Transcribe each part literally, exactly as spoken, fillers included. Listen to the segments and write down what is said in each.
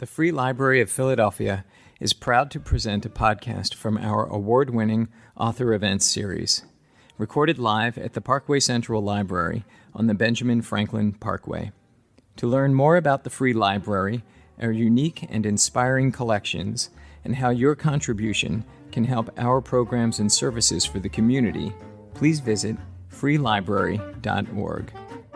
The Free Library of Philadelphia is proud to present a podcast from our award-winning Author Events series, recorded live at the Parkway Central Library on the Benjamin Franklin Parkway. To learn more about the Free Library, our unique and inspiring collections, and how your contribution can help our programs and services for the community, please visit free library dot org.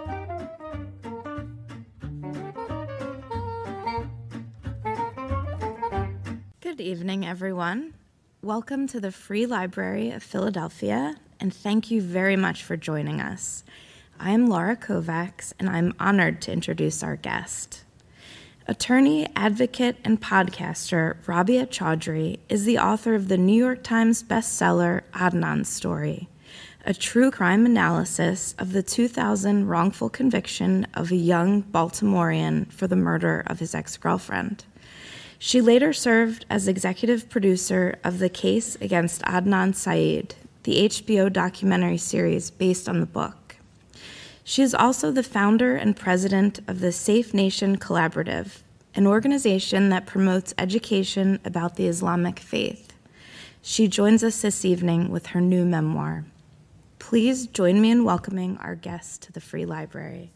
Good evening, everyone. Welcome to the Free Library of Philadelphia, and thank you very much for joining us. I am Laura Kovacs, and I'm honored to introduce our guest. Attorney, advocate, and podcaster Rabia Chaudhry is the author of the New York Times bestseller Adnan's Story, a true crime analysis of the two thousand wrongful conviction of a young Baltimorean for the murder of his ex-girlfriend. She later served as executive producer of the case against Adnan Syed, the H B O documentary series based on the book. She is also the founder and president of the Safe Nation Collaborative, an organization that promotes education about the Islamic faith. She joins us this evening with her new memoir. Please join me in welcoming our guest to the Free Library.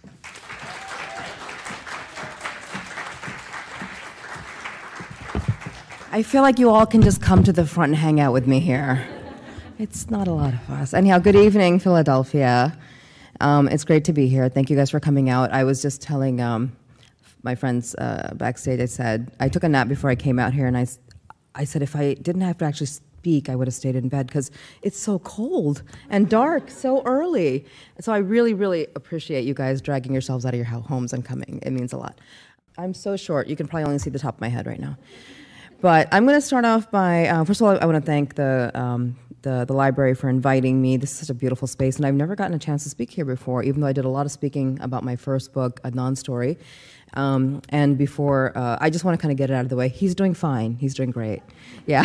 I feel like you all can just come to the front and hang out with me here. It's not a lot of us. Anyhow, good evening, Philadelphia. Um, it's great to be here. Thank you guys for coming out. I was just telling um, my friends uh, backstage, I said, I took a nap before I came out here, and I, I said if I didn't have to actually speak, I would have stayed in bed, because it's so cold and dark so early. So I really, really appreciate you guys dragging yourselves out of your homes and coming. It means a lot. I'm so short. You can probably only see the top of my head right now. But I'm going to start off by, uh, first of all, I want to thank the, um, the the library for inviting me. This is such a beautiful space, and I've never gotten a chance to speak here before, even though I did a lot of speaking about my first book, Adnan's Story. Um, and before, uh, I just want to kind of get it out of the way. He's doing fine. He's doing great. Yeah.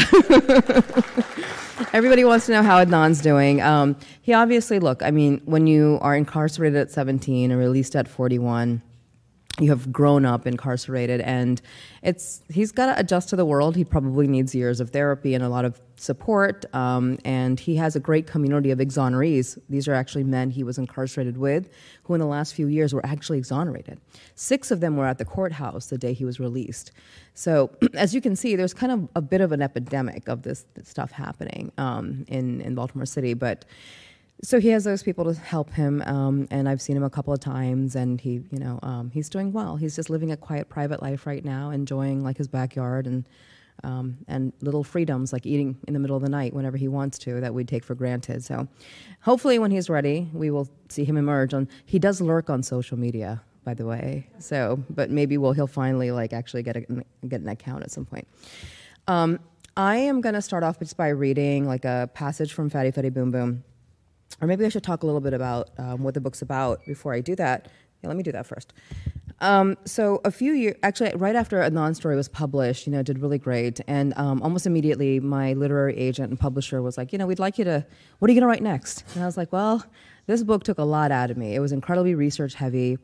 Everybody wants to know how Adnan's doing. Um, he obviously, look, I mean, when you are incarcerated at seventeen and released at forty-one, you have grown up incarcerated, and it's he's got to adjust to the world. He probably needs years of therapy and a lot of support, um, and he has a great community of exonerees. These are actually men he was incarcerated with, who in the last few years were actually exonerated. Six of them were at the courthouse the day he was released. So as you can see, there's kind of a bit of an epidemic of this, this stuff happening um, in, in Baltimore City, but so he has those people to help him, um, and I've seen him a couple of times, and he, you know, um, he's doing well. He's just living a quiet, private life right now, enjoying like his backyard and um, and little freedoms like eating in the middle of the night whenever he wants to that we take for granted. So, hopefully, when he's ready, we will see him emerge. On he does lurk on social media, by the way. So, but maybe we'll he'll finally like actually get a get an account at some point. Um, I am going to start off just by reading like a passage from Fatti Fatti Boom Boom. Or maybe I should talk a little bit about um, what the book's about before I do that. Yeah, let me do that first. Um, so a few years, actually right after Adnan's Story was published, you know, it did really great. And um, almost immediately, my literary agent and publisher was like, you know, we'd like you to, what are you going to write next? And I was like, well, this book took a lot out of me. It was incredibly research heavy.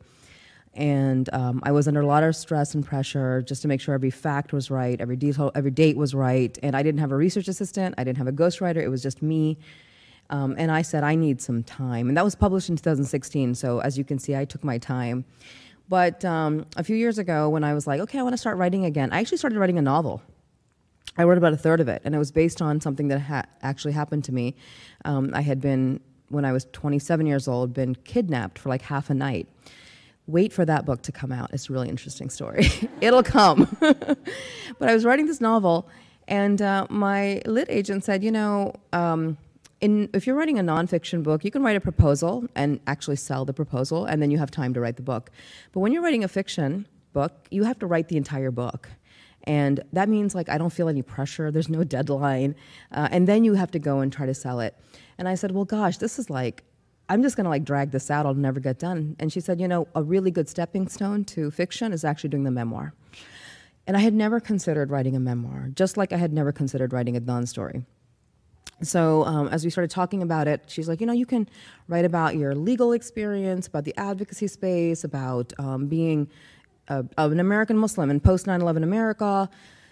And um, I was under a lot of stress and pressure just to make sure every fact was right, every detail, every date was right. And I didn't have a research assistant. I didn't have a ghostwriter. It was just me. Um, and I said, I need some time. And that was published in two thousand sixteen, so as you can see, I took my time. But um, a few years ago, when I was like, okay, I want to start writing again, I actually started writing a novel. I wrote about a third of it, and it was based on something that ha- actually happened to me. Um, I had been, when I was twenty-seven years old, been kidnapped for like half a night. Wait for that book to come out. It's a really interesting story. It'll come. But I was writing this novel, and uh, my lit agent said, you know, um, In, if you're writing a nonfiction book, you can write a proposal and actually sell the proposal, and then you have time to write the book. But when you're writing a fiction book, you have to write the entire book. And that means, like, I don't feel any pressure. There's no deadline. Uh, and then you have to go and try to sell it. And I said, well, gosh, this is like, I'm just going to, like, drag this out. I'll never get done. And she said, you know, a really good stepping stone to fiction is actually doing the memoir. And I had never considered writing a memoir, just like I had never considered writing Adnan's Story. So um, as we started talking about it, she's like, you know, you can write about your legal experience, about the advocacy space, about um, being a, an American Muslim in post nine eleven America.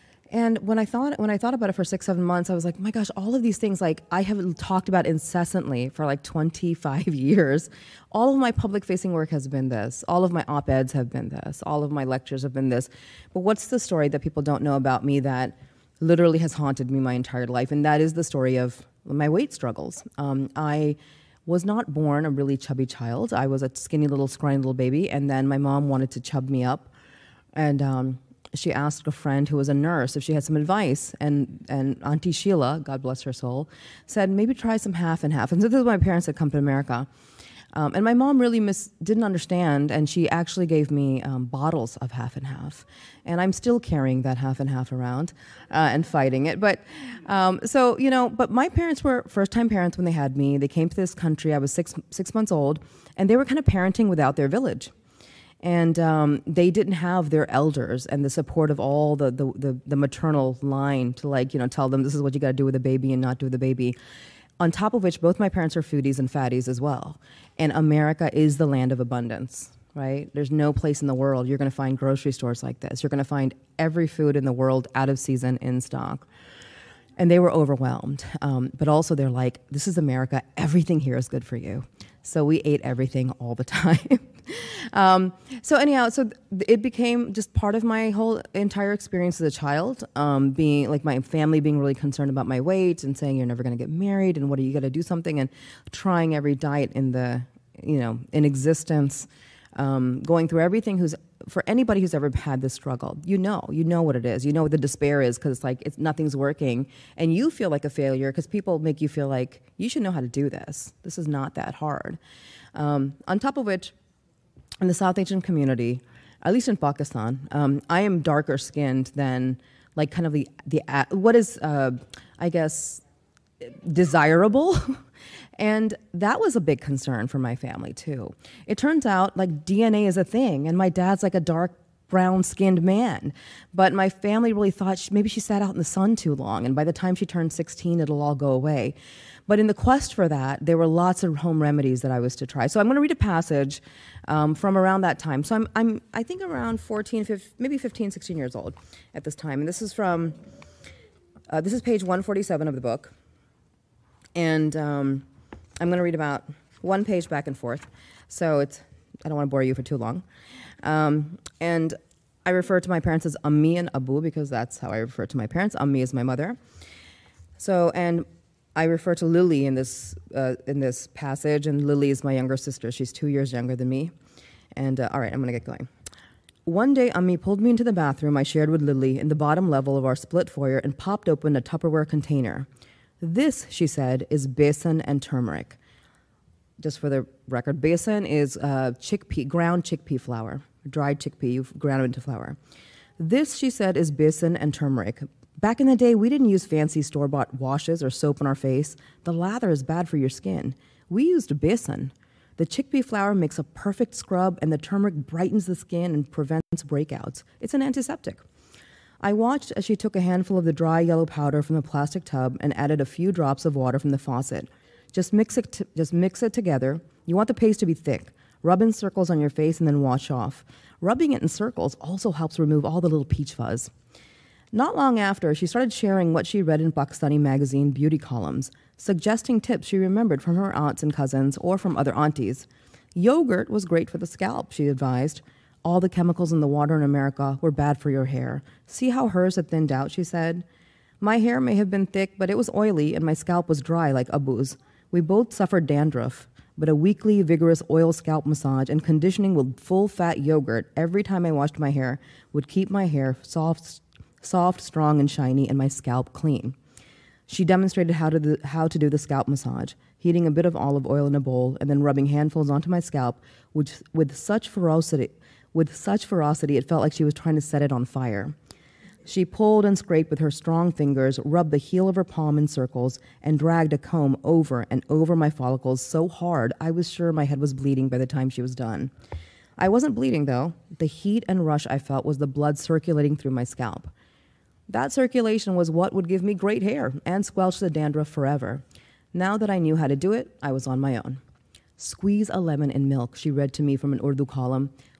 And when I thought when I thought about it for six, seven months, I was like, my gosh, all of these things, like I have talked about incessantly for like twenty-five years. All of my public facing work has been this. All of my op-eds have been this. All of my lectures have been this. But what's the story that people don't know about me that literally has haunted me my entire life? And that is the story of my weight struggles. Um, I was not born a really chubby child. I was a skinny little, scrawny little baby. And then my mom wanted to chub me up. And um, she asked a friend who was a nurse if she had some advice, and, and Auntie Sheila, God bless her soul, said, maybe try some half and half. And so this is when my parents had come to America. Um, and my mom really mis- didn't understand, and she actually gave me um, bottles of half and half. And I'm still carrying that half and half around uh, and fighting it. But um, so, you know, but my parents were first-time parents when they had me. They came to this country. I was six, six months old, and they were kind of parenting without their village. And um, they didn't have their elders and the support of all the, the, the, the maternal line to, like, you know, tell them this is what you got to do with a baby and not do with a baby. On top of which, both my parents are foodies and fatties as well. And America is the land of abundance, right? There's no place in the world you're going to find grocery stores like this. You're going to find every food in the world out of season, in stock. And they were overwhelmed. Um, but also they're like, this is America. Everything here is good for you. So we ate everything all the time. um, so anyhow, so th- it became just part of my whole entire experience as a child, um, being like my family being really concerned about my weight and saying you're never going to get married and what are you going to do something, and trying every diet in the, you know, in existence, um, going through everything. Who's for anybody who's ever had this struggle, you know, you know what it is. You know what the despair is, because it's like it's nothing's working, and you feel like a failure because people make you feel like you should know how to do this. This is not that hard. Um, on top of which, in the South Asian community, at least in Pakistan, um, I am darker skinned than like kind of the the uh, what is uh, I guess desirable. And that was a big concern for my family, too. It turns out, like, D N A is a thing, and my dad's like a dark brown-skinned man. But my family really thought she, maybe she sat out in the sun too long, and by the time she turned sixteen, it'll all go away. But in the quest for that, there were lots of home remedies that I was to try. So I'm going to read a passage um, from around that time. So I'm, I'm, I think around fourteen, fifteen, maybe fifteen, sixteen years old at this time. And this is from, uh, this is page one forty-seven of the book. And um, I'm going to read about one page back and forth, so it's I don't want to bore you for too long. Um, and I refer to my parents as Ammi and Abu because that's how I refer to my parents. Ammi is my mother. So, and I refer to Lily in this uh, in this passage, and Lily is my younger sister. She's two years younger than me. And uh, all right, I'm going to get going. One day, Ammi pulled me into the bathroom I shared with Lily in the bottom level of our split foyer and popped open a Tupperware container. This, she said, is besan and turmeric. Just for the record, besan is uh, chickpea, ground chickpea flour, dried chickpea, you've ground it into flour. This, she said, is besan and turmeric. Back in the day, we didn't use fancy store-bought washes or soap on our face. The lather is bad for your skin. We used besan. The chickpea flour makes a perfect scrub, and the turmeric brightens the skin and prevents breakouts. It's an antiseptic. I watched as she took a handful of the dry yellow powder from the plastic tub and added a few drops of water from the faucet. Just mix it t- just mix it together. You want the paste to be thick. Rub in circles on your face and then wash off. Rubbing it in circles also helps remove all the little peach fuzz. Not long after, she started sharing what she read in Pakistani magazine beauty columns, suggesting tips she remembered from her aunts and cousins or from other aunties. Yogurt was great for the scalp, she advised. All the chemicals in the water in America were bad for your hair. See how hers had thinned out, she said. My hair may have been thick, but it was oily, and my scalp was dry like Abu's. We both suffered dandruff, but a weekly, vigorous oil scalp massage and conditioning with full-fat yogurt every time I washed my hair would keep my hair soft, soft, strong, and shiny, and my scalp clean. She demonstrated how to, the, how to do the scalp massage, heating a bit of olive oil in a bowl and then rubbing handfuls onto my scalp, which, with such ferocity, with such ferocity it felt like she was trying to set it on fire. She pulled and scraped with her strong fingers, rubbed the heel of her palm in circles, and dragged a comb over and over my follicles so hard I was sure my head was bleeding by the time she was done. I wasn't bleeding, though. The heat and rush I felt was the blood circulating through my scalp. That circulation was what would give me great hair and squelch the dandruff forever. Now that I knew how to do it, I was on my own. Squeeze a lemon in milk, she read to me from an Urdu column.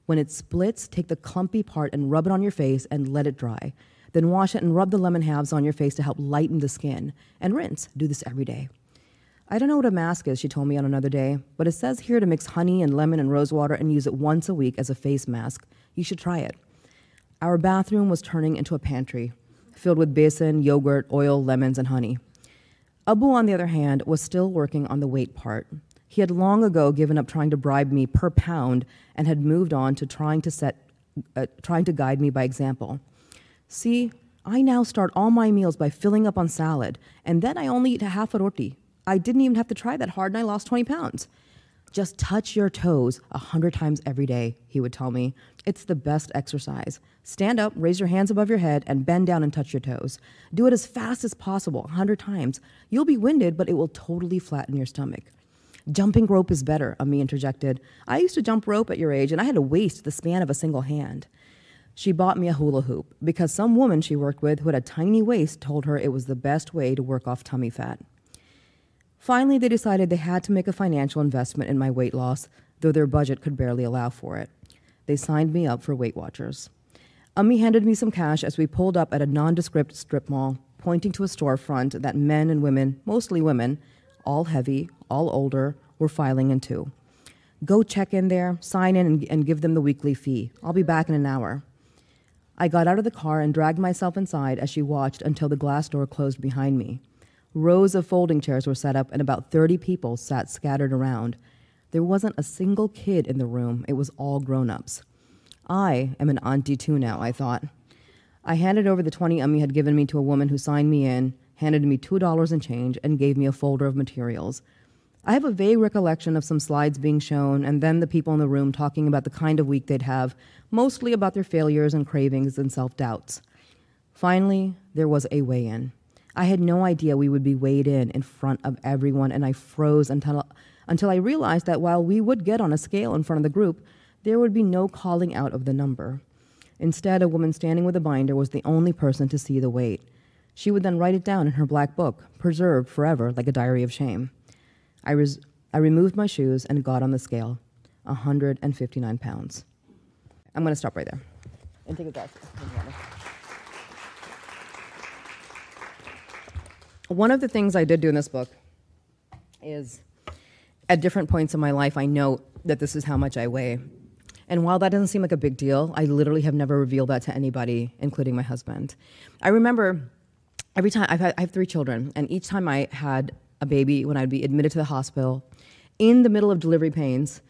When it splits, take the clumpy part and rub it on your face and let it dry. Then wash it and rub the lemon halves on your face to help lighten the skin. And rinse. Do this every day. I don't know what a mask is, she told me on another day, but it says here to mix honey and lemon and rose water and use it once a week as a face mask. You should try it. Our bathroom was turning into a pantry, filled with besan, yogurt, oil, lemons, and honey. Abu, on the other hand, was still working on the weight part. He had long ago given up trying to bribe me per pound and had moved on to trying to set, uh, trying to guide me by example. See, I now start all my meals by filling up on salad, and then I only eat half a roti. I didn't even have to try that hard, and I lost twenty pounds. Just touch your toes a hundred times every day, he would tell me. It's the best exercise. Stand up, raise your hands above your head, and bend down and touch your toes. Do it as fast as possible, a hundred times. You'll be winded, but it will totally flatten your stomach. Jumping rope is better, Ami interjected. I used to jump rope at your age, and I had to waste the span of a single hand. She bought me a hula hoop because some woman she worked with who had a tiny waist told her it was the best way to work off tummy fat. Finally, they decided they had to make a financial investment in my weight loss, though their budget could barely allow for it. They signed me up for Weight Watchers. Ami handed me some cash as we pulled up at a nondescript strip mall, pointing to a storefront that men and women, mostly women, all heavy, all older, were filing into. Go check in there, sign in, and, and give them the weekly fee. I'll be back in an hour. I got out of the car and dragged myself inside as she watched until the glass door closed behind me. Rows of folding chairs were set up and about thirty people sat scattered around. There wasn't a single kid in the room. It was all grown-ups. I am an auntie too now, I thought. I handed over the twenty Ami had given me to a woman who signed me in, handed me two dollars and change, and gave me a folder of materials. I have a vague recollection of some slides being shown and then the people in the room talking about the kind of week they'd have, mostly about their failures and cravings and self-doubts. Finally, there was a weigh-in. I had no idea we would be weighed in in front of everyone, and I froze until, until I realized that while we would get on a scale in front of the group, there would be no calling out of the number. Instead, a woman standing with a binder was the only person to see the weight. She would then write it down in her black book, preserved forever like a diary of shame. I, res- I removed my shoes and got on the scale, one hundred fifty-nine pounds. I'm going to stop right there and take a glass. One of the things I did do in this book is, at different points in my life, I note that this is how much I weigh. And while that doesn't seem like a big deal, I literally have never revealed that to anybody, including my husband. I remember every time, I've had, I have three children, and each time I had a baby, when I'd be admitted to the hospital, in the middle of delivery pains,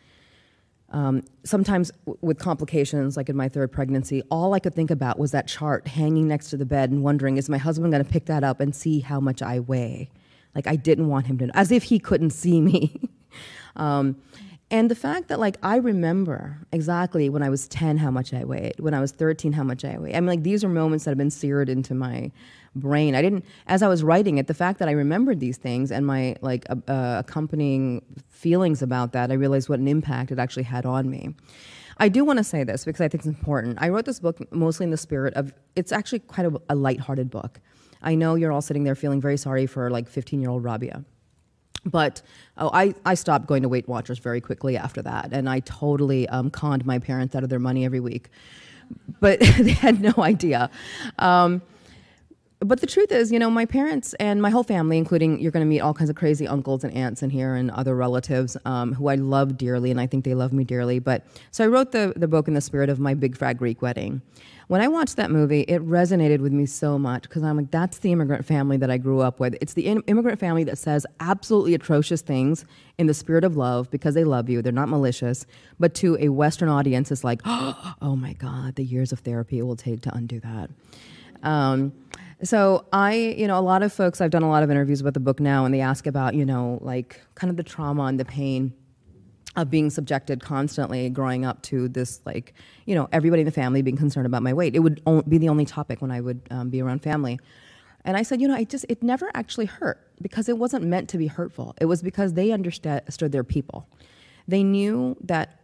um, sometimes w- with complications, like in my third pregnancy, all I could think about was that chart hanging next to the bed and wondering, is my husband going to pick that up and see how much I weigh? Like, I didn't want him to know, as if he couldn't see me. um, and the fact that, like, I remember exactly when I was ten how much I weighed, when I was thirteen how much I weighed. I mean, like, these are moments that have been seared into my brain. I didn't, as I was writing it, the fact that I remembered these things and my, like, uh, uh, accompanying feelings about that, I realized what an impact it actually had on me. I do want to say this because I think it's important. I wrote this book mostly in the spirit of, it's actually quite a, a lighthearted book. I know you're all sitting there feeling very sorry for, like, fifteen-year-old Rabia. But oh, I, I stopped going to Weight Watchers very quickly after that, and I totally um, conned my parents out of their money every week. But they had no idea. Um, But the truth is, you know, my parents and my whole family, including, you're going to meet all kinds of crazy uncles and aunts in here and other relatives um, who I love dearly, and I think they love me dearly. But so I wrote the, the book in the spirit of My Big Fat Greek Wedding. When I watched that movie, it resonated with me so much because I'm like, that's the immigrant family that I grew up with. It's the in- immigrant family that says absolutely atrocious things in the spirit of love because they love you. They're not malicious. But to a Western audience, it's like, oh my God, the years of therapy it will take to undo that. Um, So I, you know, a lot of folks, I've done a lot of interviews about the book now, and they ask about, you know, like kind of the trauma and the pain of being subjected constantly growing up to this, like, you know, everybody in the family being concerned about my weight. It would o- be the only topic when I would um, be around family. And I said, you know, I just, it never actually hurt because it wasn't meant to be hurtful. It was because they understood their people. They knew that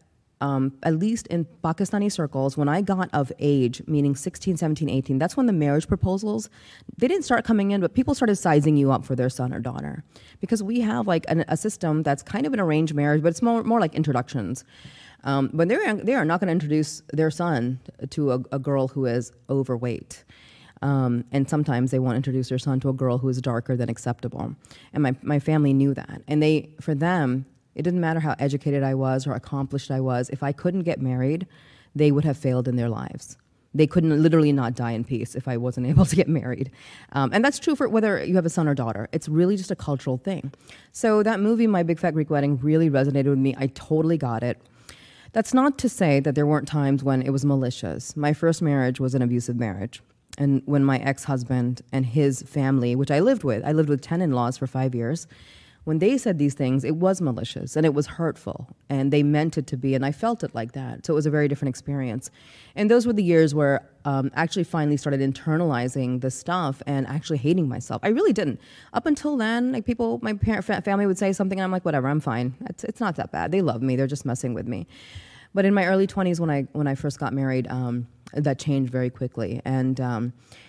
um, at least in Pakistani circles, when I got of age, meaning sixteen, seventeen, eighteen, that's when the marriage proposals, they didn't start coming in, but people started sizing you up for their son or daughter. Because we have like an, a system that's kind of an arranged marriage, but it's more, more like introductions. Um, but they're, they are not going to introduce their son to a, a girl who is overweight. Um, and sometimes they won't introduce their son to a girl who is darker than acceptable. And my, my family knew that. And they, for them, it didn't matter how educated I was or accomplished I was. If I couldn't get married, they would have failed in their lives. They couldn't literally not die in peace if I wasn't able to get married. Um, and that's true for whether you have a son or daughter. It's really just a cultural thing. So that movie, My Big Fat Greek Wedding, really resonated with me. I totally got it. That's not to say that there weren't times when it was malicious. My first marriage was an abusive marriage. And when my ex-husband and his family, which I lived with, I lived with ten in-laws for five years, when they said these things, it was malicious and it was hurtful and they meant it to be, and I felt it like that. So it was a very different experience. And those were the years where um, I actually finally started internalizing the stuff and actually hating myself. I really didn't. Up until then, like people, my parent, family would say something and I'm like, whatever, I'm fine. It's, it's not that bad. They love me. They're just messing with me. But in my early twenties, when I when I first got married, um, that changed very quickly. And um,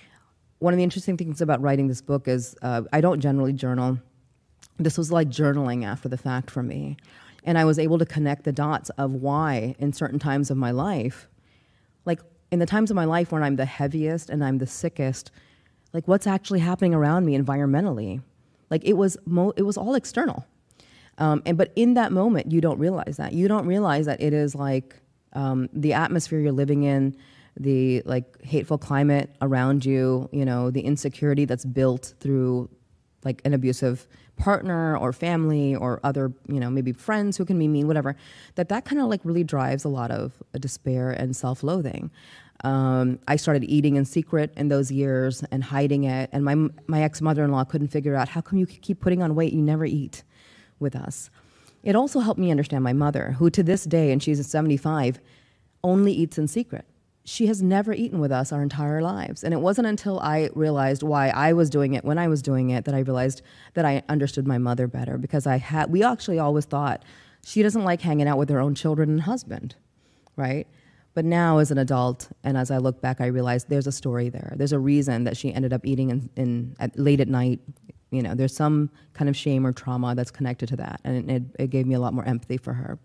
one of the interesting things about writing this book is uh, I don't generally journal. This was like journaling after the fact for me. And I was able to connect the dots of why in certain times of my life, like in the times of my life when I'm the heaviest and I'm the sickest, like what's actually happening around me environmentally. Like it was mo- it was all external. Um, and but in that moment, you don't realize that. You don't realize that it is like um, the atmosphere you're living in, the like hateful climate around you, you know, the insecurity that's built through like an abusive partner or family or other, you know, maybe friends who can be mean, whatever, that that kind of like really drives a lot of despair and self-loathing. Um, I started eating in secret in those years and hiding it. And my my ex-mother-in-law couldn't figure out, how come you keep putting on weight? You never eat with us. It also helped me understand my mother, who to this day, and she's seventy-five, only eats in secret. She has never eaten with us our entire lives. And it wasn't until I realized why I was doing it when I was doing it that I realized that I understood my mother better, because I had, we actually always thought she doesn't like hanging out with her own children and husband, right? But now as an adult, and as I look back, I realized there's a story there. There's a reason that she ended up eating in, in at, late at night. You know, there's some kind of shame or trauma that's connected to that, and it, it gave me a lot more empathy for her.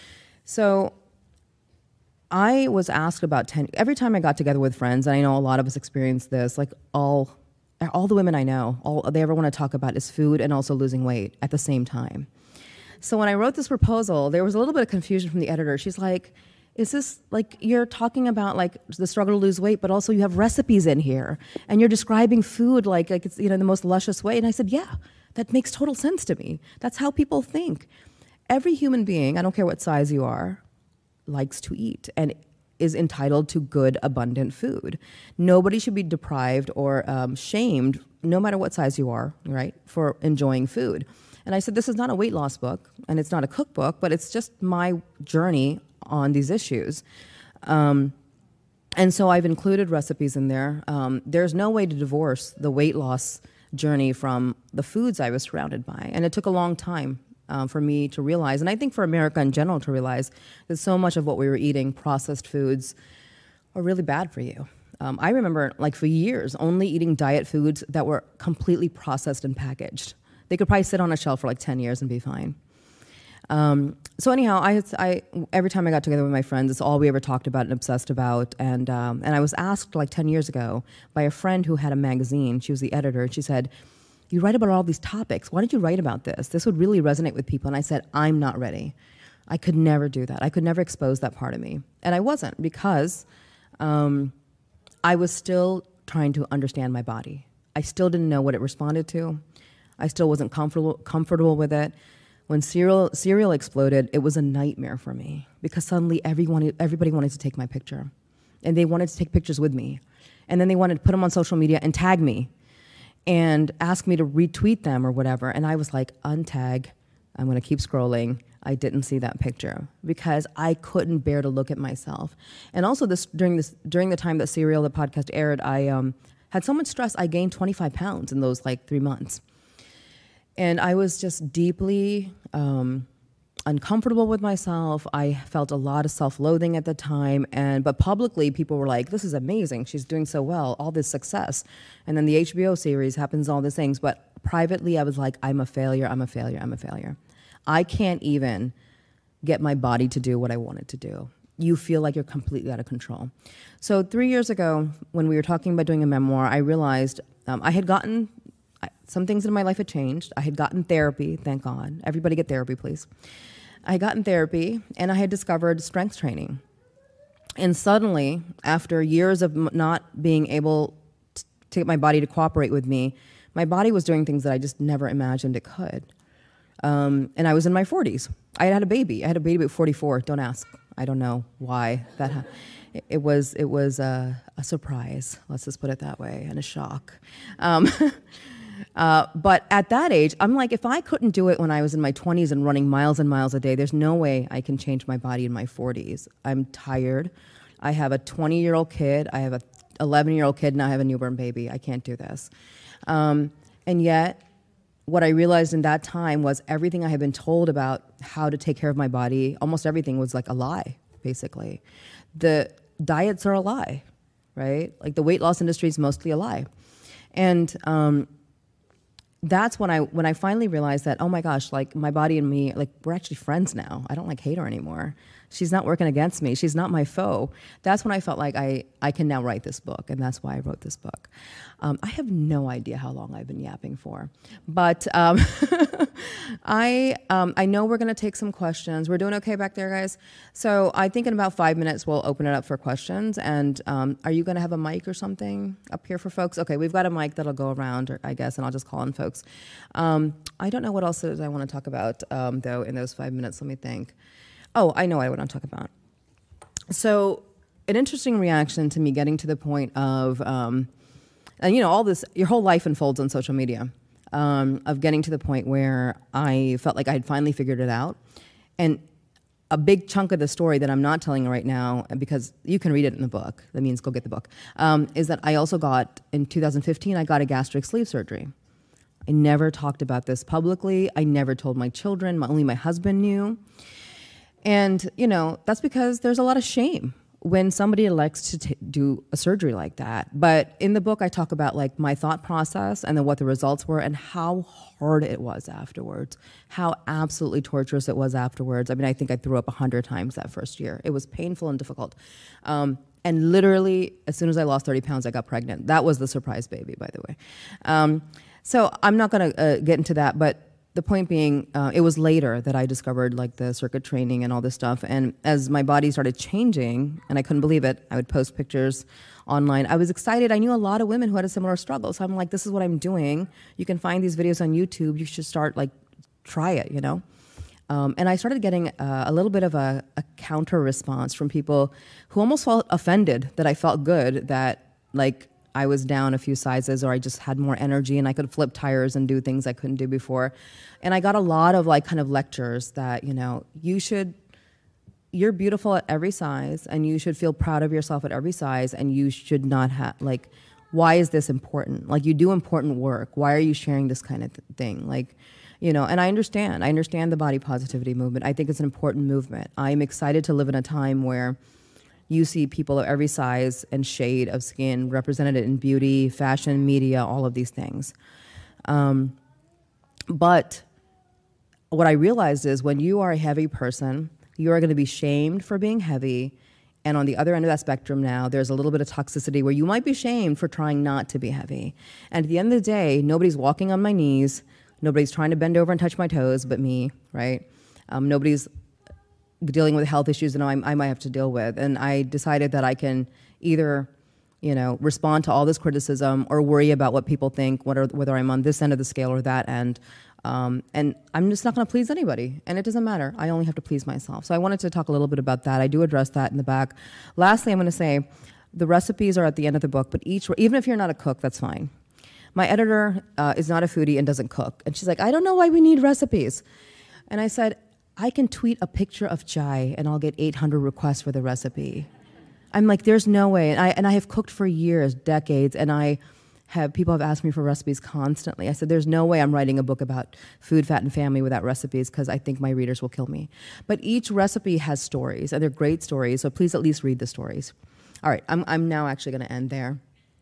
So I was asked about ten, every time I got together with friends, and I know a lot of us experience this, like all all the women I know, all they ever want to talk about is food and also losing weight at the same time. So when I wrote this proposal, there was a little bit of confusion from the editor. She's like, is this like you're talking about like the struggle to lose weight, but also you have recipes in here and you're describing food like, like it's, you know, the most luscious way? And I said, yeah, that makes total sense to me. That's how people think. Every human being, I don't care what size you are, likes to eat and is entitled to good, abundant food. Nobody should be deprived or um, shamed, no matter what size you are, right, for enjoying food. And I said, this is not a weight loss book, and it's not a cookbook, but it's just my journey on these issues. Um, and so I've included recipes in there. Um, there's no way to divorce the weight loss journey from the foods I was surrounded by. And it took a long time um, for me to realize, and I think for America in general to realize, that so much of what we were eating, processed foods, are really bad for you. Um, I remember, like for years, only eating diet foods that were completely processed and packaged. They could probably sit on a shelf for like ten years and be fine. Um, so anyhow, I, I every time I got together with my friends, it's all we ever talked about and obsessed about. And um, and I was asked like ten years ago by a friend who had a magazine. She was the editor, and she said, "You write about all these topics. Why don't you write about this? This would really resonate with people." And I said, "I'm not ready. I could never do that. I could never expose that part of me." And I wasn't, because um, I was still trying to understand my body. I still didn't know what it responded to. I still wasn't comfortable comfortable with it. When cereal cereal exploded, it was a nightmare for me, because suddenly everyone everybody wanted to take my picture, and they wanted to take pictures with me, and then they wanted to put them on social media and tag me, and ask me to retweet them or whatever. And I was like, untag. I'm going to keep scrolling. I didn't see that picture because I couldn't bear to look at myself. And also, this during this during the time that Serial, the podcast, aired, I um, had so much stress. I gained twenty-five pounds in those like three months. And I was just deeply um, uncomfortable with myself. I felt a lot of self-loathing at the time, and but publicly people were like, "This is amazing. She's doing so well. All this success." And then the H B O series happens, all these things. But privately, I was like, "I'm a failure. I'm a failure. I'm a failure. I can't even get my body to do what I want it to do." You feel like you're completely out of control. So three years ago, when we were talking about doing a memoir, I realized um, I had gotten I, some things in my life had changed. I had gotten therapy, thank God. Everybody get therapy, please. I had gotten therapy, and I had discovered strength training. And suddenly, after years of m- not being able t- to get my body to cooperate with me, my body was doing things that I just never imagined it could. Um, and I was in my forties. I had had a baby. I had a baby at forty-four. Don't ask. I don't know why that happened. It, it was it was a, a surprise. Let's just put it that way, and a shock. Um, uh, but at that age, I'm like, if I couldn't do it when I was in my twenties and running miles and miles a day, there's no way I can change my body in my forties. I'm tired. I have a twenty-year-old kid. I have a eleven-year-old kid, and I have a newborn baby. I can't do this. Um, and yet, what I realized in that time was everything I had been told about how to take care of my body, almost everything was like a lie, basically. The diets are a lie, right? Like the weight loss industry is mostly a lie. And um, that's when I when I finally realized that, oh my gosh, like my body and me, like we're actually friends now. I don't like hate her anymore. She's not working against me. She's not my foe. That's when I felt like I, I can now write this book, and that's why I wrote this book. Um, I have no idea how long I've been yapping for, but um, I um, I know we're going to take some questions. We're doing okay back there, guys? So I think in about five minutes we'll open it up for questions. And um, are you going to have a mic or something up here for folks? Okay, we've got a mic that'll go around, or, I guess, and I'll just call on folks. Um, I don't know what else I want to talk about, um, though, in those five minutes. Let me think. Oh, I know what I want to talk about. So an interesting reaction to me getting to the point of, um, and you know, all this, your whole life unfolds on social media, um, of getting to the point where I felt like I had finally figured it out. And a big chunk of the story that I'm not telling you right now, because you can read it in the book, that means go get the book, um, is that I also got, in two thousand fifteen, I got a gastric sleeve surgery. I never talked about this publicly. I never told my children. My, only my husband knew. And, you know, that's because there's a lot of shame when somebody elects to t- do a surgery like that. But in the book, I talk about, like, my thought process and then what the results were and how hard it was afterwards, how absolutely torturous it was afterwards. I mean, I think I threw up a hundred times that first year. It was painful and difficult. Um, and literally, as soon as I lost thirty pounds, I got pregnant. That was the surprise baby, by the way. Um, so I'm not going to uh, get into that, but the point being, uh, it was later that I discovered like the circuit training and all this stuff. And as my body started changing, and I couldn't believe it, I would post pictures online. I was excited. I knew a lot of women who had a similar struggle. So I'm like, this is what I'm doing. You can find these videos on YouTube. You should start, like, try it, you know? Um, and I started getting uh, a little bit of a, a counter response from people who almost felt offended that I felt good, that, like, I was down a few sizes, or I just had more energy and I could flip tires and do things I couldn't do before. And I got a lot of, like, kind of lectures that, you know, you should, you're beautiful at every size and you should feel proud of yourself at every size, and you should not have, like, why is this important? Like, you do important work. Why are you sharing this kind of th- thing? Like, you know, and I understand. I understand the body positivity movement. I think it's an important movement. I'm excited to live in a time where you see people of every size and shade of skin represented in beauty, fashion, media, all of these things. Um, but what I realized is when you are a heavy person, you are going to be shamed for being heavy. And on the other end of that spectrum now, there's a little bit of toxicity where you might be shamed for trying not to be heavy. And at the end of the day, nobody's walking on my knees. Nobody's trying to bend over and touch my toes but me, right? Um, nobody's dealing with health issues that I, I might have to deal with. And I decided that I can either, you know, respond to all this criticism or worry about what people think, whether, whether I'm on this end of the scale or that end. Um, and I'm just not going to please anybody. And it doesn't matter. I only have to please myself. So I wanted to talk a little bit about that. I do address that in the back. Lastly, I'm going to say the recipes are at the end of the book, but each, even if you're not a cook, that's fine. My editor uh, is not a foodie and doesn't cook. And she's like, I don't know why we need recipes. And I said, I can tweet a picture of chai and I'll get eight hundred requests for the recipe. I'm like, there's no way. And I, and I have cooked for years, decades, and I have people have asked me for recipes constantly. I said, there's no way I'm writing a book about food, fat, and family without recipes because I think my readers will kill me. But each recipe has stories, and they're great stories, so please at least read the stories. All right, I'm, I'm now actually going to end there.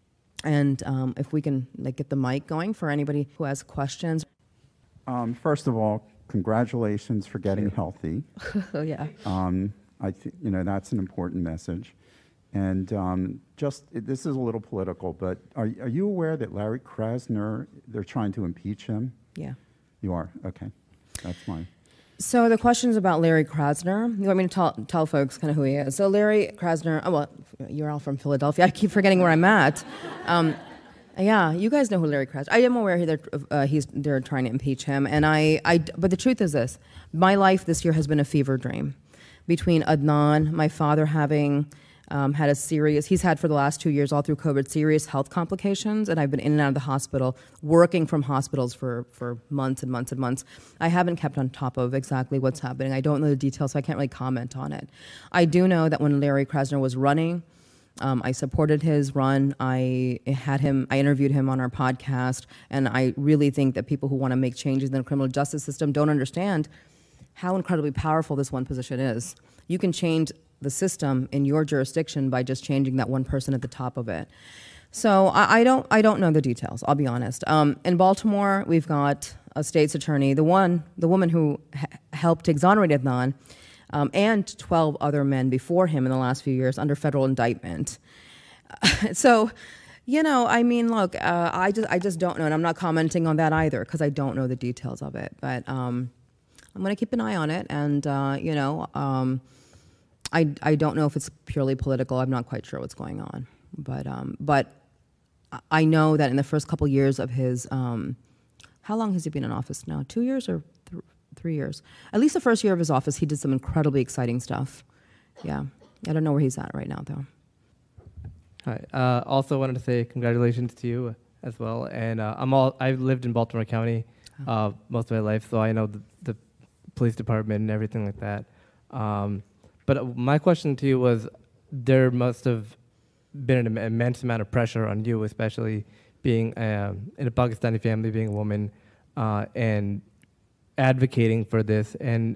And um, if we can like get the mic going for anybody who has questions. Um, first of all, congratulations for getting healthy. Oh, yeah. Um, I think, you know, that's an important message. And um, just, it, this is a little political, but are, are you aware that Larry Krasner, they're trying to impeach him? Yeah. You are? Okay. That's fine. So the question is about Larry Krasner. You want me to tell, tell folks kind of who he is? So Larry Krasner, oh, well, you're all from Philadelphia. I keep forgetting where I'm at. Um, yeah, you guys know who Larry Krasner. I am aware he, they're, uh, he's, they're trying to impeach him. And I, I, but the truth is this. My life this year has been a fever dream. Between Adnan, my father having... Um, had a serious, he's had for the last two years, all through COVID, serious health complications, and I've been in and out of the hospital, working from hospitals for, for months and months and months. I haven't kept on top of exactly what's happening. I don't know the details, so I can't really comment on it. I do know that when Larry Krasner was running, um, I supported his run. I had him, I interviewed him on our podcast, and I really think that people who want to make changes in the criminal justice system don't understand how incredibly powerful this one position is. You can change the system in your jurisdiction by just changing that one person at the top of it. So I, I don't I don't know the details, I'll be honest. Um, in Baltimore, we've got a state's attorney, the one, the woman who ha- helped exonerate Adnan, um, and twelve other men before him in the last few years under federal indictment. Uh, so, you know, I mean, look, uh, I just I just don't know, and I'm not commenting on that either because I don't know the details of it. But um, I'm going to keep an eye on it, and uh, you know. Um, I, I don't know if it's purely political. I'm not quite sure what's going on. But um, but I know that in the first couple years of his, um, how long has he been in office now? Two years or th- three years? At least the first year of his office, he did some incredibly exciting stuff. Yeah. I don't know where he's at right now, though. Hi. Uh, also wanted to say congratulations to you as well. And uh, I'm all, I've lived in Baltimore County uh, most of my life, so I know the, the police department and everything like that. Um, But my question to you was, there must have been an immense amount of pressure on you, especially being um, in a Pakistani family, being a woman, uh, and advocating for this. And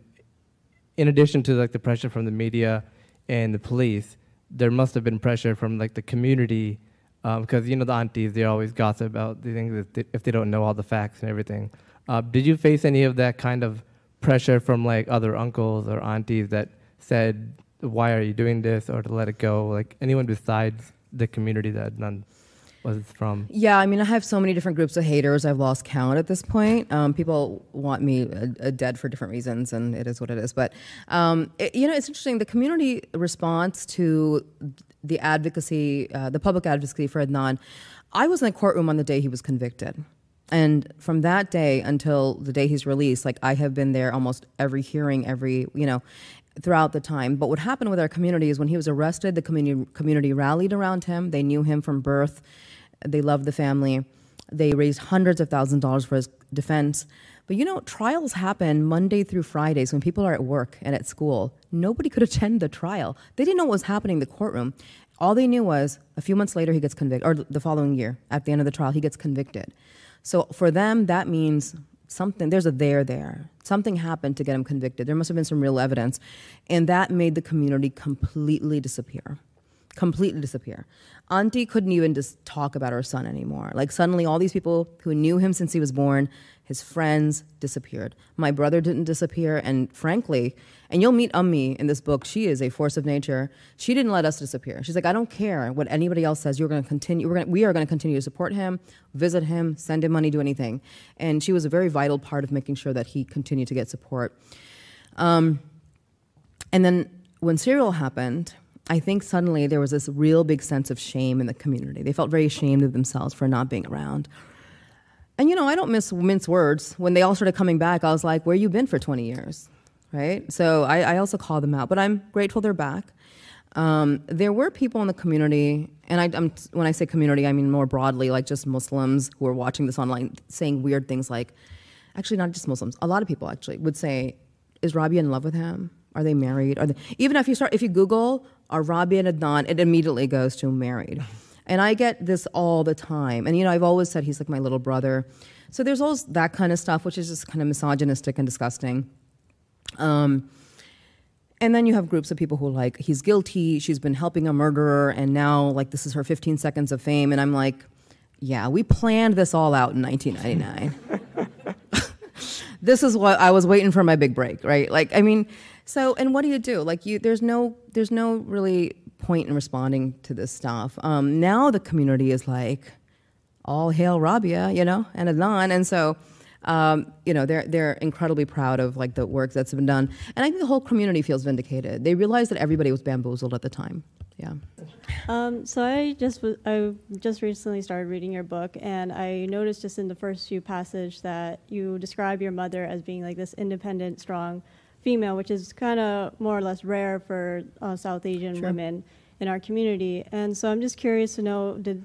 in addition to like the pressure from the media and the police, there must have been pressure from like the community, because um, you know the aunties, they always gossip about the things that they, if they don't know all the facts and everything. Uh, did you face any of that kind of pressure from like other uncles or aunties that said, why are you doing this, or to let it go, like anyone besides the community that none was from? Yeah, I mean, I have so many different groups of haters, I've lost count at this point. Um, people want me uh, uh, dead for different reasons, and it is what it is. But, um, it, you know, it's interesting, the community response to the advocacy, uh, the public advocacy for Adnan, I was in the courtroom on the day he was convicted. And from that day until the day he's released, like I have been there almost every hearing, every, you know, throughout the time. But what happened with our community is when he was arrested, the community community rallied around him. They knew him from birth. They loved the family. They raised hundreds of thousands of dollars for his defense. But you know, trials happen Monday through Fridays when people are at work and at school. Nobody could attend the trial. They didn't know what was happening in the courtroom. All they knew was a few months later he gets convicted, or the following year, at the end of the trial, he gets convicted. So for them, that means something, there's a there there. Something happened to get him convicted. There must have been some real evidence. And that made the community completely disappear. Completely disappear. Auntie couldn't even just talk about her son anymore. Like suddenly all these people who knew him since he was born, his friends disappeared. My brother didn't disappear, and frankly, and you'll meet Ummi in this book, she is a force of nature. She didn't let us disappear. She's like, I don't care what anybody else says, you're gonna continue, we're gonna, we are gonna continue to support him, visit him, send him money, do anything. And she was a very vital part of making sure that he continued to get support. Um, and then when Serial happened, I think suddenly there was this real big sense of shame in the community. They felt very ashamed of themselves for not being around. And, you know, I don't miss, mince words. When they all started coming back, I was like, where you been for twenty years, right? So I, I also call them out, but I'm grateful they're back. Um, there were people in the community, and I, I'm, when I say community, I mean more broadly, like just Muslims who are watching this online, saying weird things like, actually not just Muslims, a lot of people actually would say, is Rabia in love with him? Are they married? Are they, even if you start, if you Google, are Rabia and Adnan, it immediately goes to married. And I get this all the time. And, you know, I've always said he's like my little brother. So there's always that kind of stuff, which is just kind of misogynistic and disgusting. Um, and then you have groups of people who are like, he's guilty, she's been helping a murderer, and now, like, this is her fifteen seconds of fame. And I'm like, yeah, we planned this all out in nineteen ninety-nine. This is what I was waiting for, my big break, right? Like, I mean, so, and what do you do? Like, you, there's no, there's no really point in responding to this stuff. Um, now the community is like, all hail Rabia, you know, and Adnan, and so, um, you know, they're they're incredibly proud of like the work that's been done, and I think the whole community feels vindicated. They realize that everybody was bamboozled at the time. Yeah. Um, so I just w- I just recently started reading your book, and I noticed just in the first few passages that you describe your mother as being like this independent, strong female, which is kind of more or less rare for uh, South Asian Sure. women in our community. And so I'm just curious to know, did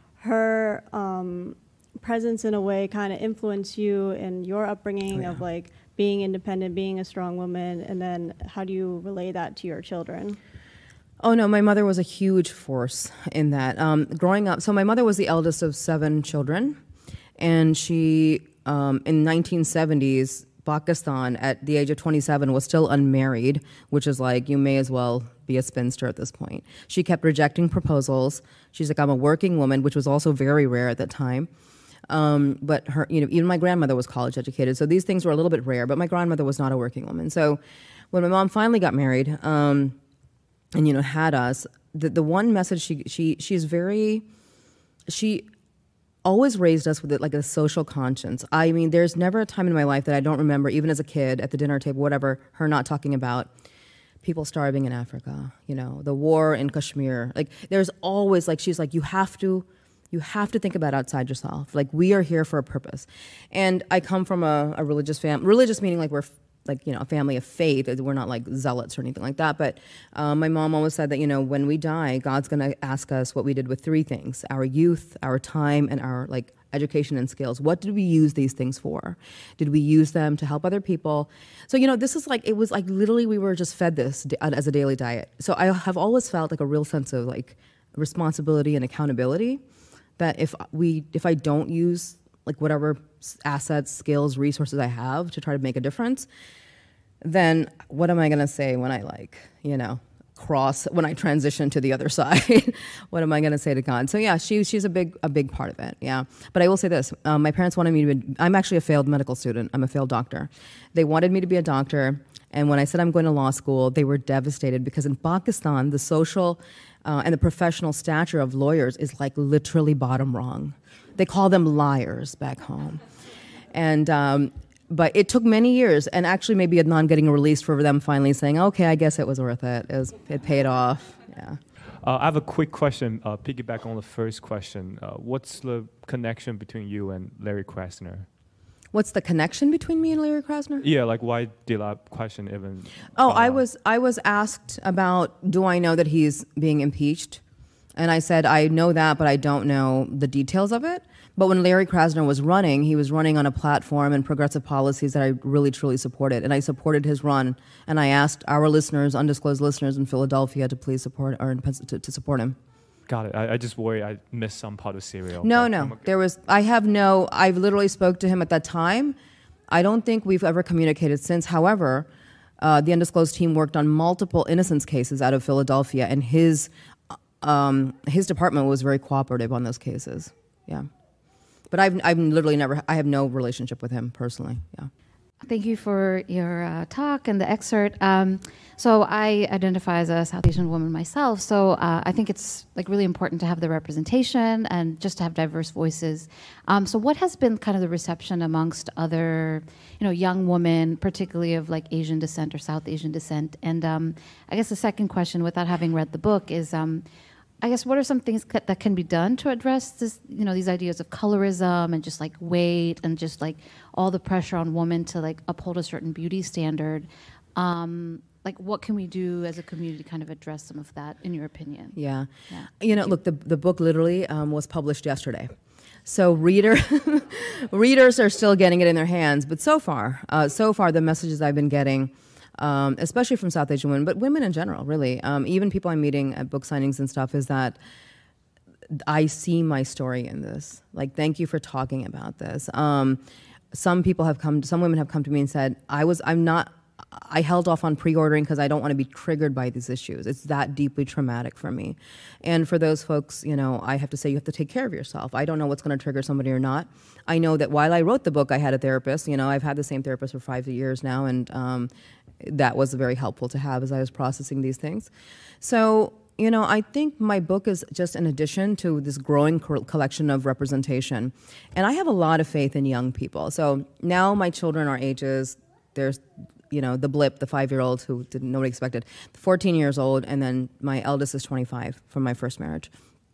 her um, presence in a way kind of influence you in your upbringing Oh, yeah. of like being independent, being a strong woman, and then how do you relay that to your children? Oh no, my mother was a huge force in that. Um, growing up, so my mother was the eldest of seven children, and she, um, in nineteen seventies, Pakistan, at the age of twenty-seven, was still unmarried, which is like, you may as well be a spinster at this point. She kept rejecting proposals. She's like, I'm a working woman, which was also very rare at that time. Um, but her, you know, even my grandmother was college educated, so these things were a little bit rare, but my grandmother was not a working woman. So when my mom finally got married, um, and, you know, had us, the, the one message she, she, she's very, she always raised us with it, like a social conscience. I mean, there's never a time in my life that I don't remember, even as a kid, at the dinner table, whatever, her not talking about people starving in Africa, you know, the war in Kashmir. Like, there's always, like, she's like, you have to, you have to think about outside yourself. Like, we are here for a purpose. And I come from a, a religious family, religious meaning like we're like, you know, a family of faith. We're not like zealots or anything like that. But um, my mom always said that, you know, when we die, God's going to ask us what we did with three things: our youth, our time, and our like education and skills. What did we use these things for? Did we use them to help other people? So, you know, this is like, it was like literally we were just fed this as a daily diet. So I have always felt like a real sense of like responsibility and accountability, that if we, if I don't use like whatever assets, skills, resources I have to try to make a difference, then what am I going to say when I like, you know, cross, when I transition to the other side? What am I going to say to God? So yeah, she, she's a big, a big part of it. Yeah. But I will say this, um, my parents wanted me to be, I'm actually a failed medical student. I'm a failed doctor. They wanted me to be a doctor. And when I said I'm going to law school, they were devastated because in Pakistan, the social uh, and the professional stature of lawyers is like literally bottom rung. They call them liars back home. And, um, but it took many years, and actually maybe Adnan getting released for them finally saying, okay, I guess it was worth it. It, was, it paid off, yeah. Uh, I have a quick question, uh, piggyback on the first question. Uh, what's the connection between you and Larry Krasner? What's the connection between me and Larry Krasner? Yeah, like why did that question even Oh, come I up? was I was asked about, do I know that he's being impeached? And I said, I know that, but I don't know the details of it. But when Larry Krasner was running, he was running on a platform and progressive policies that I really, truly supported. And I supported his run. And I asked our listeners, undisclosed listeners in Philadelphia, to please support, or to, to support him. Got it. I, I just worry I missed some part of serial. No, but no. I'm okay. There was, I have no, I've literally spoke to him at that time. I don't think we've ever communicated since. However, uh, the undisclosed team worked on multiple innocence cases out of Philadelphia, and his, um, his department was very cooperative on those cases. Yeah. But I've, I've literally never, I have no relationship with him personally, yeah. Thank you for your uh, talk and the excerpt. Um, so I identify as a South Asian woman myself, so uh, I think it's like really important to have the representation and just to have diverse voices. Um, so what has been kind of the reception amongst other, you know, young women, particularly of like Asian descent or South Asian descent? And um, I guess the second question, without having read the book, is um, I guess what are some things that, that can be done to address this, you know, these ideas of colorism and just like weight and just like all the pressure on women to like uphold a certain beauty standard? Um, like what can we do as a community to kind of address some of that, in your opinion? Yeah. Yeah. You know, look, the, the book literally um, was published yesterday. So reader, readers are still getting it in their hands. But so far, uh, so far the messages I've been getting, Um, especially from South Asian women, but women in general, really. Um, even people I'm meeting at book signings and stuff, is that I see my story in this. Like, thank you for talking about this. Um, some people have come, some women have come to me and said, I was, I'm not, I held off on pre-ordering because I don't want to be triggered by these issues. It's that deeply traumatic for me. And for those folks, you know, I have to say you have to take care of yourself. I don't know what's going to trigger somebody or not. I know that while I wrote the book, I had a therapist. You know, I've had the same therapist for five years now, and um, that was very helpful to have as I was processing these things. So, you know, I think my book is just an addition to this growing co- collection of representation. And I have a lot of faith in young people. So now my children are ages, there's, you know, the blip, the five-year-old who didn't nobody expected, fourteen years old, and then my eldest is twenty-five from my first marriage.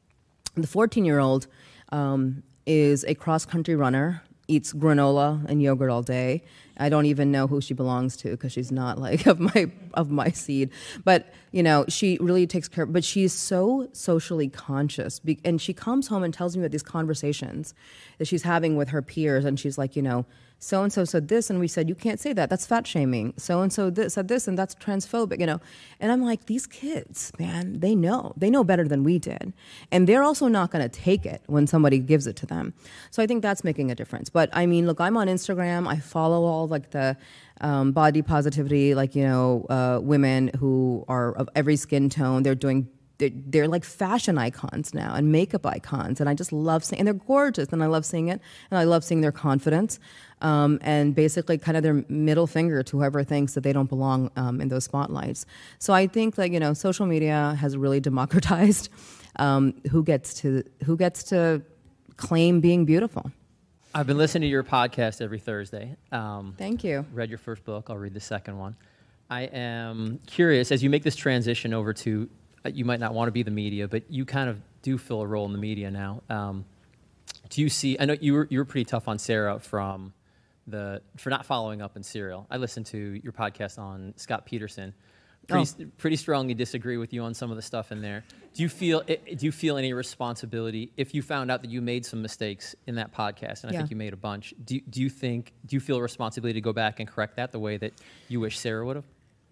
The fourteen-year-old um, is a cross-country runner, eats granola and yogurt all day. I don't even know who she belongs to because she's not like of my of my seed. But you know, she really takes care. But she's so socially conscious, be, and she comes home and tells me about these conversations that she's having with her peers, and she's like, you know, so and so said this, and we said you can't say that. That's fat shaming. So and so said this, and that's transphobic. You know, and I'm like, these kids, man, they know. They know better than we did, and they're also not going to take it when somebody gives it to them. So I think that's making a difference. But I mean, look, I'm on Instagram. I follow all like the um, body positivity, like you know, uh, women who are of every skin tone. They're doing. They're, they're like fashion icons now and makeup icons, and I just love seeing. And they're gorgeous, and I love seeing it, and I love seeing their confidence. Um, and basically kind of their middle finger to whoever thinks that they don't belong um, in those spotlights. So I think that, you know, social media has really democratized um, who gets to who gets to claim being beautiful. I've been listening to your podcast every Thursday. Um, Thank you. Read your first book. I'll read the second one. I am curious, as you make this transition over to, uh, you might not want to be the media, but you kind of do fill a role in the media now. Um, do you see, I know you were, you were pretty tough on Sarah from the for not following up in Serial. I listened to your podcast on Scott Peterson. Pretty, oh. pretty strongly disagree with you on some of the stuff in there. Do you feel do you feel any responsibility if you found out that you made some mistakes in that podcast? And I yeah. think you made a bunch. Do do you think do you feel a responsibility to go back and correct that the way that you wish Sarah would have?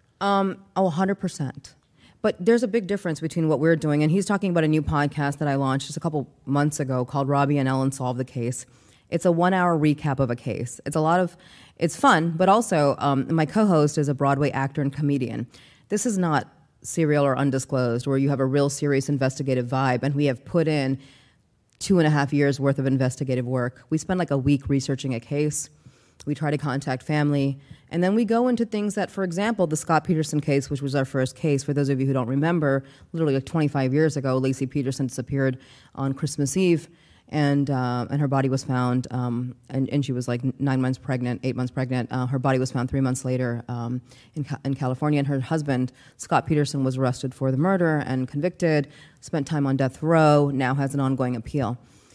Um, oh, one hundred percent. But there's a big difference between what we're doing, and he's talking about a new podcast that I launched just a couple months ago called Robbie and Ellen Solve the Case. It's a one-hour recap of a case. It's a lot of, it's fun, but also um, my co-host is a Broadway actor and comedian. This is not Serial or Undisclosed, where you have a real serious investigative vibe, and we have put in two and a half years worth of investigative work. We spend like a week researching a case. We try to contact family, and then we go into things that, for example, the Scott Peterson case, which was our first case. For those of you who don't remember, literally like twenty-five years ago, Lacey Peterson disappeared on Christmas Eve. And uh, and her body was found, um, and, and she was like nine months pregnant, eight months pregnant. Uh, her body was found three months later um, in, Ca- in California, and her husband, Scott Peterson, was arrested for the murder and convicted, spent time on death row, now has an ongoing appeal.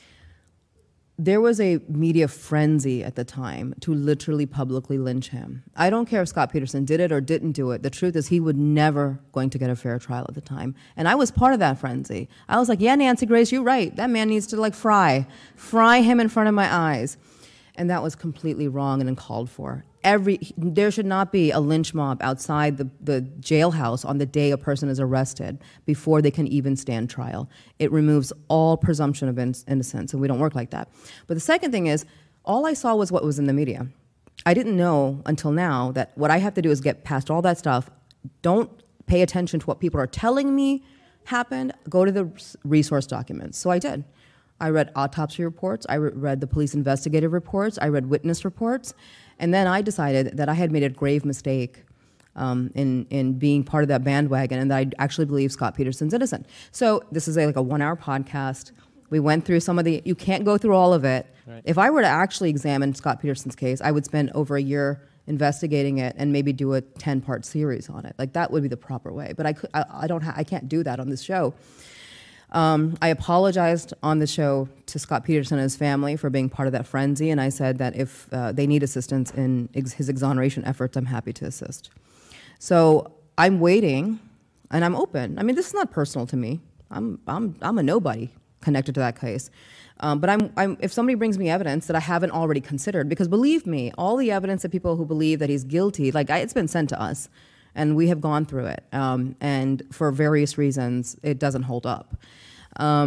There was a media frenzy at the time to literally publicly lynch him. I don't care if Scott Peterson did it or didn't do it. The truth is he would never going to get a fair trial at the time. And I was part of that frenzy. I was like, yeah, Nancy Grace, you're right. That man needs to like fry. Fry him in front of my eyes. And that was completely wrong and uncalled for. Every, there should not be a lynch mob outside the, the jailhouse on the day a person is arrested before they can even stand trial. It removes all presumption of in- innocence, and we don't work like that. But the second thing is, all I saw was what was in the media. I didn't know until now that what I have to do is get past all that stuff. Don't pay attention to what people are telling me happened. Go to the resource documents. So I did. I read autopsy reports. I re- read the police investigative reports. I read witness reports. And then I decided that I had made a grave mistake um, in, in being part of that bandwagon, and that I actually believe Scott Peterson's innocent. So this is a, like a one-hour podcast. We went through some of the, you can't go through all of it. Right. If I were to actually examine Scott Peterson's case, I would spend over a year investigating it and maybe do a ten-part series on it. Like that would be the proper way. But I, could, I, I don't, ha- I can't do that on this show. Um, I apologized on the show to Scott Peterson and his family for being part of that frenzy, and I said that if uh, they need assistance in ex- his exoneration efforts, I'm happy to assist. So I'm waiting, and I'm open. I mean, this is not personal to me. I'm I'm I'm a nobody connected to that case. Um, but I'm, I'm if somebody brings me evidence that I haven't already considered, because believe me, all the evidence that people who believe that he's guilty, like I, it's been sent to us. And we have gone through it. Um, and for various reasons, it doesn't hold up. Um,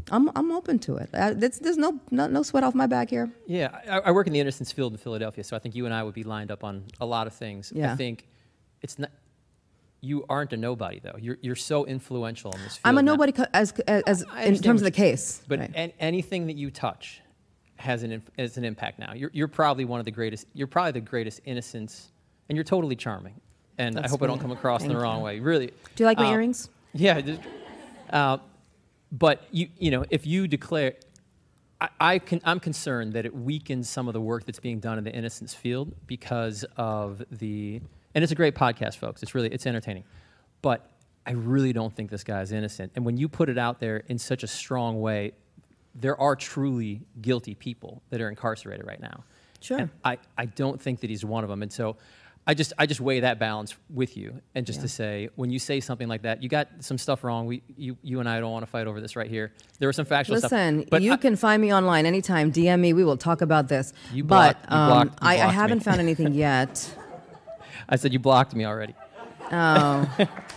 I'm I'm open to it. Uh, there's, there's no, no no sweat off my back here. Yeah, I, I work in the innocence field in Philadelphia, so I think you and I would be lined up on a lot of things. Yeah. I think it's not. You aren't a nobody though. You're you're so influential in this field. I'm a now. nobody co- as as, as I in understand terms of what the you- case. But Right. an, anything that you touch has an inf- has an impact now. You're you're probably one of the greatest. You're probably the greatest innocence, and you're totally charming. And That's I hope I don't sweet. come across in Thank the wrong you. way. Really. Do you like my Uh, earrings? Yeah. Just, uh, but you you know if you declare, I, I can I'm concerned that it weakens some of the work that's being done in the innocence field because of the and it's a great podcast, folks. It's really it's entertaining, but I really don't think this guy is innocent. And when you put it out there in such a strong way, there are truly guilty people that are incarcerated right now. Sure. And I, I don't think that he's one of them. And so I just I just weigh that balance with you. And just Yeah. to say, when you say something like that, you got some stuff wrong. We you you and I don't want to fight over this right here. There was some factual stuff. Listen, But you I- can find me online anytime. D M me. We will talk about this. You but blocked- you um, blocked- you I, I blocked haven't me. found anything yet. I said you blocked me already. Oh.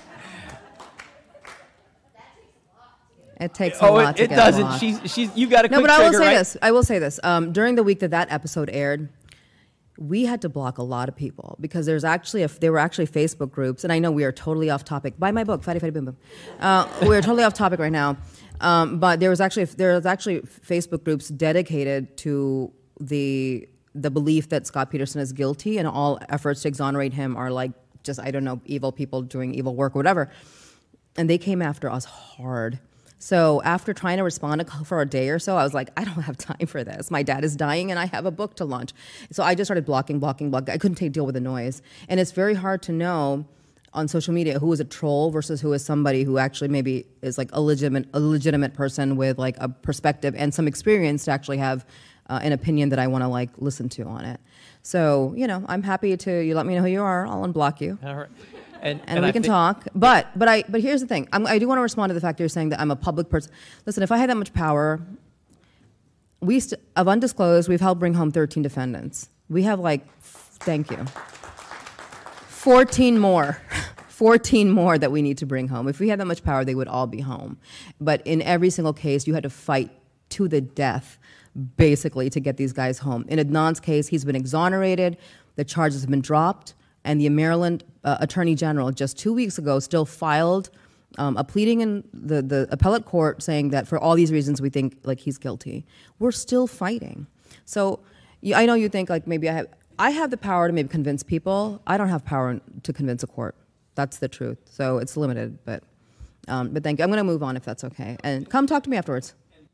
It takes a Oh, lot it, to it get doesn't. blocked. She's she's you got a No, quick but I will trigger, say right? this. I will say this. Um, during the week that that episode aired, we had to block a lot of people because there's actually a, there were actually Facebook groups, and I know we are totally off topic. Buy my book, Fatty Fatty Boom Boom. Uh, we're totally off topic right now, um, but there was actually there was actually Facebook groups dedicated to the the belief that Scott Peterson is guilty, and all efforts to exonerate him are like just I don't know evil people doing evil work or whatever, and they came after us hard. So after trying to respond for a day or so, I was like, I don't have time for this. My dad is dying and I have a book to launch. So I just started blocking, blocking, blocking. I couldn't take deal with the noise. And it's very hard to know on social media who is a troll versus who is somebody who actually maybe is like a legitimate, a legitimate person with like a perspective and some experience to actually have uh, an opinion that I want to like listen to on it. So, you know, I'm happy to, you let me know who you are, I'll unblock you. All right. And, And, we I can thi- talk, but but I but here's the thing. I'm, I do want to respond to the fact you're saying that I'm a public person. Listen, if I had that much power, we st- of undisclosed, we've helped bring home thirteen defendants. We have like, thank you, fourteen more, fourteen more that we need to bring home. If we had that much power, they would all be home. But in every single case, you had to fight to the death, basically, to get these guys home. In Adnan's case, he's been exonerated. The charges have been dropped. And the Maryland uh, Attorney General just two weeks ago still filed um, a pleading in the, the appellate court saying that for all these reasons we think like he's guilty. We're still fighting. So you, I know you think like maybe I have I have the power to maybe convince people. I don't have power to convince a court. That's the truth. So it's limited. But um, but thank you. I'm going to move on if that's okay. And come talk to me afterwards.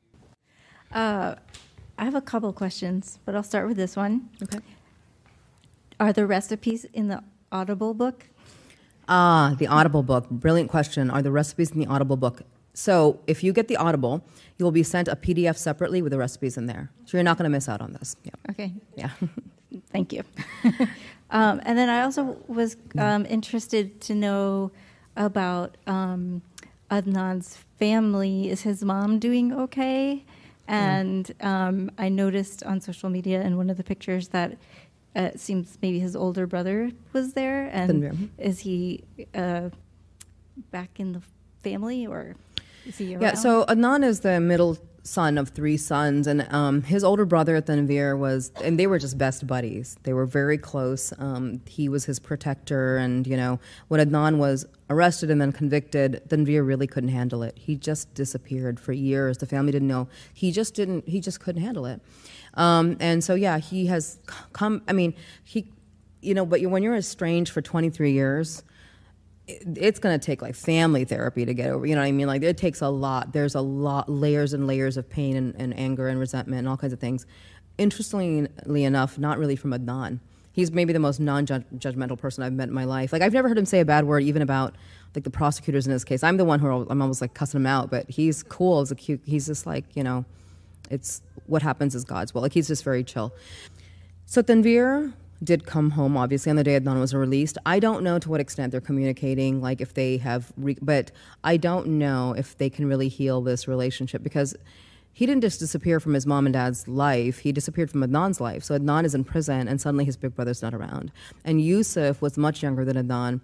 Uh, I have a couple questions, but I'll start with this one. Okay. Are the recipes in the Audible book? Ah, the Audible book. Brilliant question. Are the recipes in the Audible book? So if you get the Audible, you will be sent a P D F separately with the recipes in there. So you're not going to miss out on this. Yeah. Okay. Yeah. Thank you. um, and then I also was um, interested to know about um, Adnan's family. Is his mom doing okay? And um, I noticed on social media in one of the pictures that Uh, it seems maybe his older brother was there, and Tanvir. is he uh, back in the family, or is he around? Yeah, so Adnan is the middle son of three sons, and um, his older brother, Tanvir, was, and they were just best buddies. They were very close. Um, he was his protector, and, you know, when Adnan was arrested and then convicted, Tanvir really couldn't handle it. He just disappeared for years. The family didn't know. He just didn't, he just couldn't handle it. Um, and so, yeah, he has come, I mean, he, you know, but you, when you're estranged for twenty-three years, it, it's going to take like family therapy to get over, you know what I mean? Like it takes a lot. There's a lot, layers and layers of pain and, and anger and resentment and all kinds of things. Interestingly enough, not really from Adnan. He's maybe the most non-judgmental person I've met in my life. Like I've never heard him say a bad word, even about like the prosecutors in this case. I'm the one who I'm almost like cussing him out, but he's cool. He's a cute. He's just like, you know, it's what happens is God's will. Like he's just very chill. So Tanvir did come home, obviously, on the day Adnan was released. I don't know to what extent they're communicating, like if they have, re- but I don't know if they can really heal this relationship because he didn't just disappear from his mom and dad's life. He disappeared from Adnan's life. So Adnan is in prison, and suddenly his big brother's not around. And Yusuf was much younger than Adnan.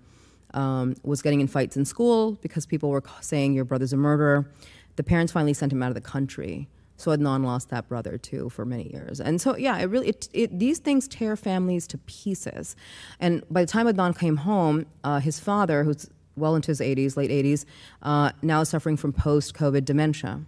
um, was getting in fights in school because people were saying your brother's a murderer. The parents finally sent him out of the country. So Adnan lost that brother too for many years. And so, yeah, it really, it, it, these things tear families to pieces. And by the time Adnan came home, uh, his father, who's well into his eighties, late eighties, uh, now suffering from post-COVID dementia.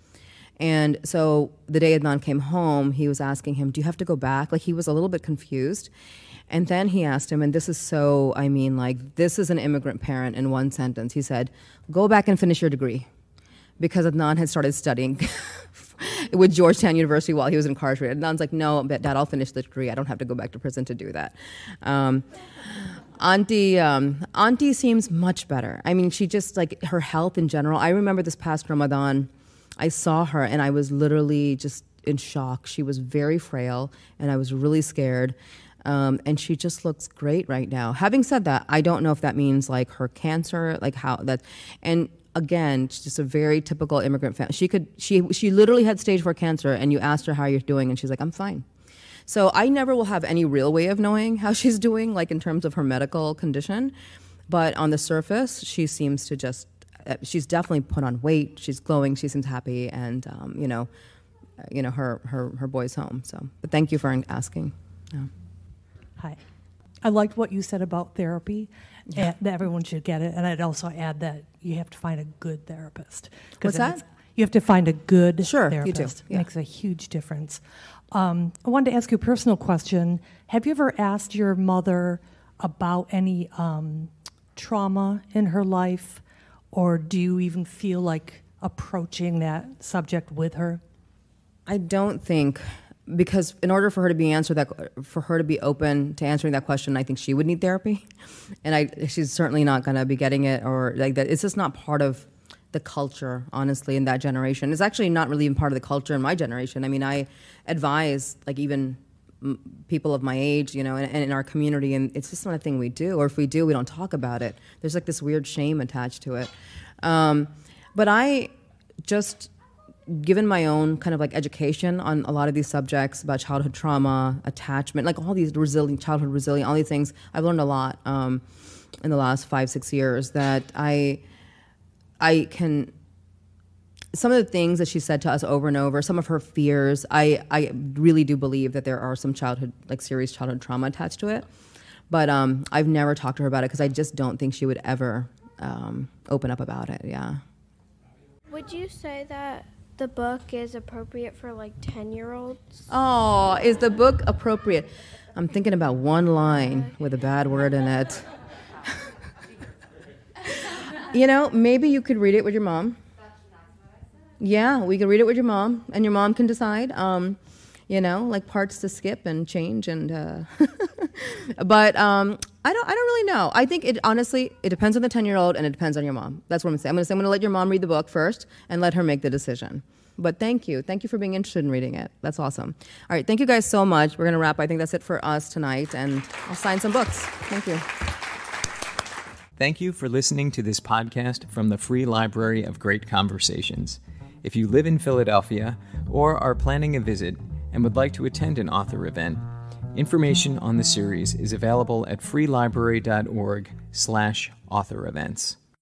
And so the day Adnan came home, he was asking him, do you have to go back? Like, he was a little bit confused. And then he asked him, and this is so, I mean, like, this is an immigrant parent in one sentence. He said, go back and finish your degree. Because Adnan had started studying with Georgetown University while he was incarcerated. Adnan's like, no, but Dad, I'll finish the degree. I don't have to go back to prison to do that. Um, Auntie, um, Auntie seems much better. I mean, she just, like, her health in general. I remember this past Ramadan, I saw her and I was literally just in shock. She was very frail and I was really scared. Um, and she just looks great right now. Having said that, I don't know if that means like her cancer, like how that, and again, she's just a very typical immigrant family. She could, she, she literally had stage four cancer and you asked her how you're doing and she's like, I'm fine. So I never will have any real way of knowing how she's doing, like in terms of her medical condition. But on the surface, she seems to just, she's definitely put on weight. She's glowing. She seems happy, and um, you know, you know, her her her boy's home. So, but thank you for asking. Yeah. Hi, I liked what you said about therapy. Yeah. And that everyone should get it, and I'd also add that you have to find a good therapist. What's that? You have to find a good sure, therapist. You do. Yeah. It makes a huge difference. Um, I wanted to ask you a personal question. Have you ever asked your mother about any um, trauma in her life? Or do you even feel like approaching that subject with her? I don't think, because in order for her to be answer that, for her to be open to answering that question, I think she would need therapy, and I, she's certainly not going to be getting it or like that. It's just not part of the culture, honestly, in that generation. It's actually not really even part of the culture in my generation. I mean, I advise like even m- people of my age, you know, and, and in our community, and it's just not a thing we do. Or if we do, we don't talk about it. There's like this weird shame attached to it. Um, but I just, given my own kind of like education on a lot of these subjects about childhood trauma, attachment, like all these resilient, childhood resilient, all these things, I've learned a lot um, in the last five, six years that I, I can, some of the things that she said to us over and over, some of her fears, I, I really do believe that there are some childhood, like serious childhood trauma attached to it. But um, I've never talked to her about it because I just don't think she would ever um, open up about it, yeah. Would you say that the book is appropriate for like ten-year-olds? Oh, is the book appropriate? I'm thinking about one line with a bad word in it. You know, maybe you could read it with your mom. Yeah, we could read it with your mom, and your mom can decide, um, you know, like parts to skip and change. And uh, but um, I don't, I don't really know. I think it honestly, it depends on the ten-year-old, and it depends on your mom. That's what I'm saying. I'm going to say I'm going to let your mom read the book first, and let her make the decision. But thank you, thank you for being interested in reading it. That's awesome. All right, thank you guys so much. We're going to wrap. I think that's it for us tonight, and I'll sign some books. Thank you. Thank you for listening to this podcast from the Free Library of Great Conversations. If you live in Philadelphia or are planning a visit and would like to attend an author event, information on the series is available at freelibrary dot org slash author events.